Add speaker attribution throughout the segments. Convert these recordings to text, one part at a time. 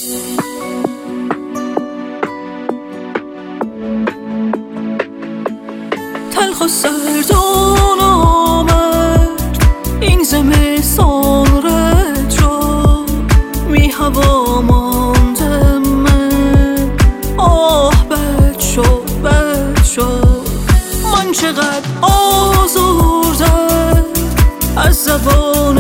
Speaker 1: تلخ و سردون آمد این زمستان رد شد، می هوا ماندم من، آه بد شد بد شد. من چقدر آزردم از زبان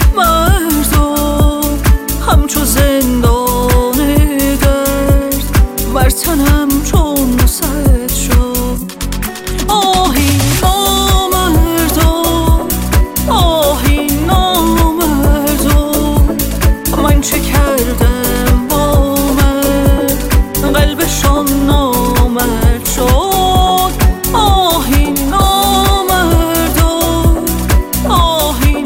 Speaker 1: مردم، همچو زندان درد بر تنم چون سد شد. آهی نامردم، آهی نامردم، من چه کردم با من قلبشان نامرد شد. آهی نامردم، آهی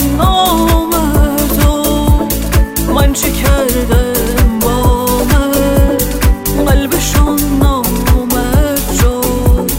Speaker 1: نامردم، من چه کردم با من قلبشان نامرد شد.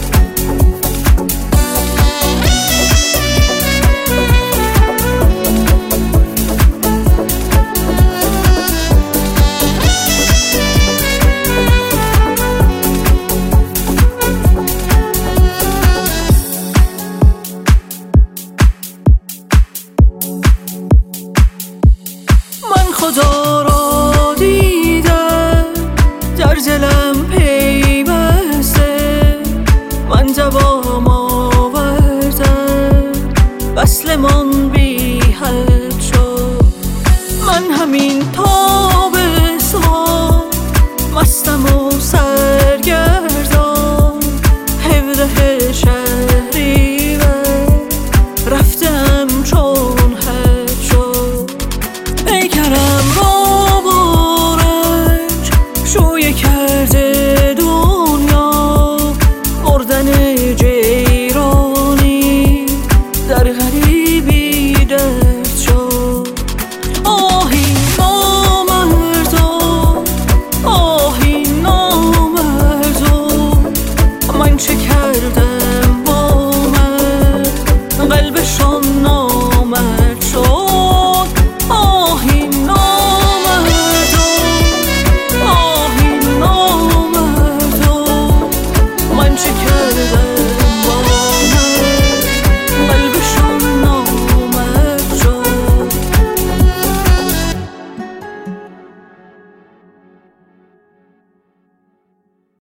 Speaker 1: من خدا را دیدم در دلم پیوسته، من دوام آوردم وصلمان بی حد شد. من همین تابستان مستم و سر